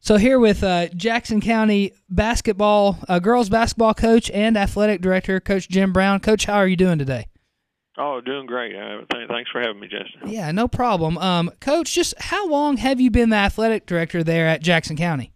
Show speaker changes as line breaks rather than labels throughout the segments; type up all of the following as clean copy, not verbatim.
So here with Jackson County basketball, girls basketball coach and athletic director, Coach Jim Brown. Coach, how are you doing today?
Oh, doing great. Thanks for having me, Justin.
Yeah, no problem. Coach, just how long have you been the athletic director there at Jackson County?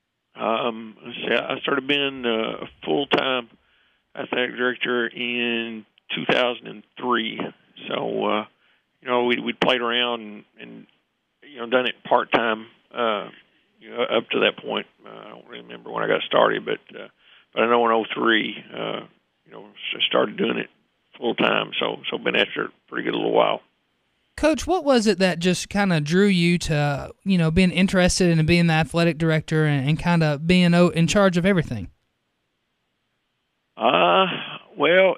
I started being a full-time athletic director in 2003. So, we'd played around and done it part-time, up to that point. I don't remember when I got started, but I know in 2003, started doing it full-time. So been after it a pretty good little while.
Coach, what was it that just kind of drew you to, being interested in being the athletic director and kind of being in charge of everything?
Well,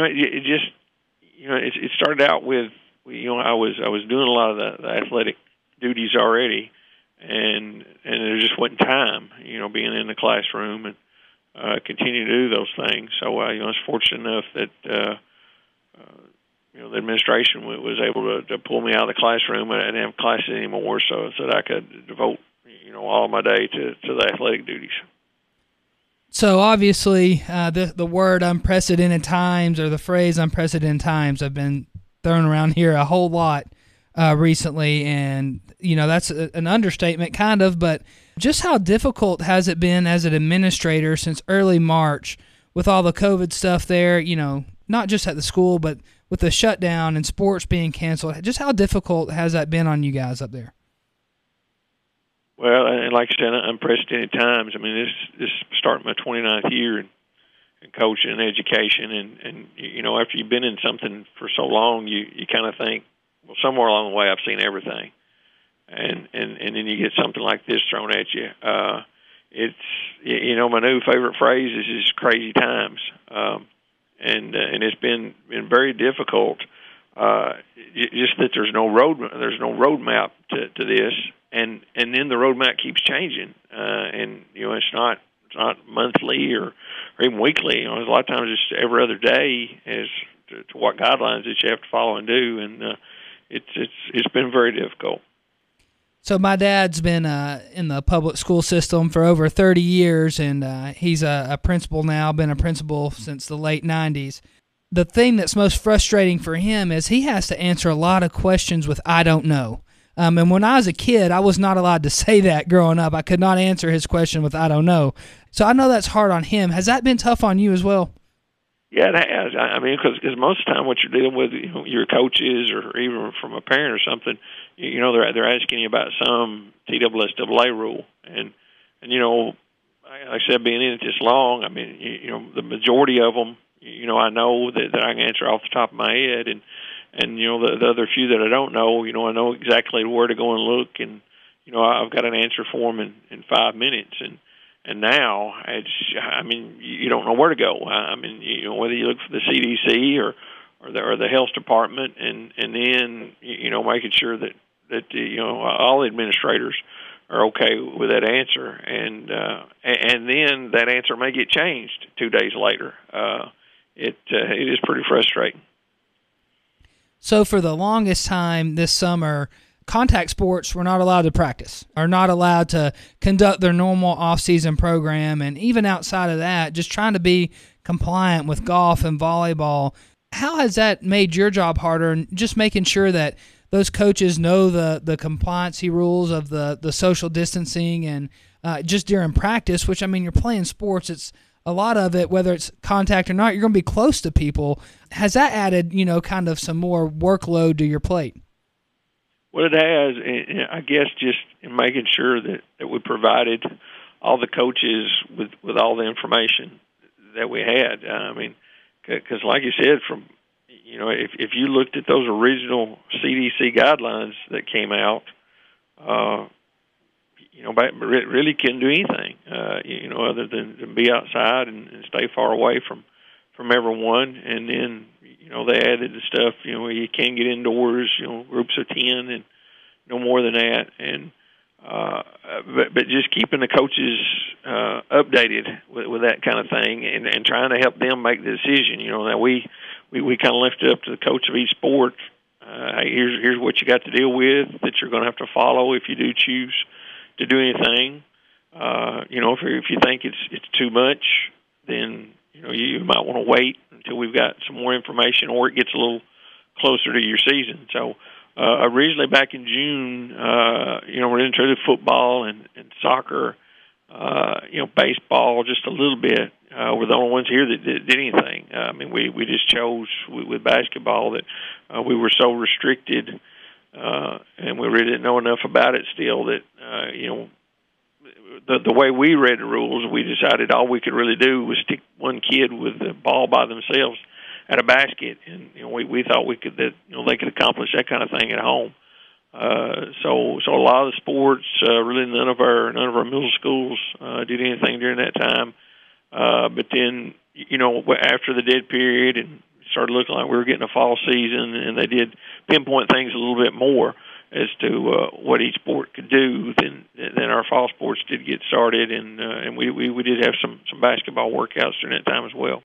it started out with, I was doing a lot of the athletic duties already, and there just wasn't time, being in the classroom and continue to do those things. So I was fortunate enough that the administration was able to pull me out of the classroom. I didn't have classes anymore, so that I could devote all of my day to the athletic duties.
So obviously, the word unprecedented times or the phrase unprecedented times have been thrown around here a whole lot recently, and that's an understatement, kind of. But just how difficult has it been as an administrator since early March with all the COVID stuff there? Not just at the school, but with the shutdown and sports being canceled. Just how difficult has that been on you guys up there?
Well, and like I said, unprecedented times. I mean, this starting my 29th year in coaching and education, and after you've been in something for so long, you kind of think, well, somewhere along the way, I've seen everything, and then you get something like this thrown at you. It's my new favorite phrase is just crazy times, and it's been very difficult. Just that there's no roadmap to this. And then the roadmap keeps changing, and it's not monthly or even weekly. A lot of times it's every other day as to what guidelines that you have to follow and do, and it's been very difficult.
So my dad's been in the public school system for over 30 years, and he's a principal now. Been a principal since the late 90s. The thing that's most frustrating for him is he has to answer a lot of questions with "I don't know." And when I was a kid, I was not allowed to say that growing up. I could not answer his question with "I don't know." So I know that's hard on him. Has that been tough on you as well?
Yeah, it has. I mean, because most of the time what you're dealing with, your coaches or even from a parent or something, they're asking you about some TSSAA rule. And like I said, being in it this long, I mean, the majority of them, I know that I can answer off the top of my head, and the other few that I don't know, I know exactly where to go and look, and I've got an answer for them in 5 minutes, and now you don't know where to go. I mean, whether you look for the CDC or the health department, and then making sure that all the administrators are okay with that answer, and then that answer may get changed 2 days later. It is pretty frustrating.
So for the longest time this summer, contact sports were not allowed to practice, are not allowed to conduct their normal off-season program, and even outside of that, just trying to be compliant with golf and volleyball. How has that made your job harder, and just making sure that those coaches know the compliancy rules of the social distancing and just during practice, which, I mean, you're playing sports, it's a lot of it, whether it's contact or not, you're going to be close to people. Has that added, kind of some more workload to your plate?
Well, it has, and I guess just in making sure that we provided all the coaches with all the information that we had. I mean, because like you said, if you looked at those original CDC guidelines that came out, really couldn't do anything, other than be outside and stay far away from everyone. And then, they added the stuff, where you can get indoors, groups of 10 and no more than that. And, but just keeping the coaches, updated with that kind of thing and trying to help them make the decision. That we kind of left it up to the coach of each sport. Hey, here's what you got to deal with that you're going to have to follow if you do choose to do anything. If you think it's too much, then you might want to wait until we've got some more information, or it gets a little closer to your season. So originally back in June, we're into football and soccer, baseball just a little bit. We're the only ones here that did anything. We just chose with basketball that we were so restricted, and we really didn't know enough about it still that, the way we read the rules, we decided all we could really do was stick one kid with the ball by themselves at a basket, and we thought they could accomplish that kind of thing at home. So a lot of the sports, really none of our middle schools did anything during that time. But then after the dead period and started looking like we were getting a fall season, and they did pinpoint things a little bit more as to what each sport could do, then our fall sports did get started, and we did have some basketball workouts during that time as well.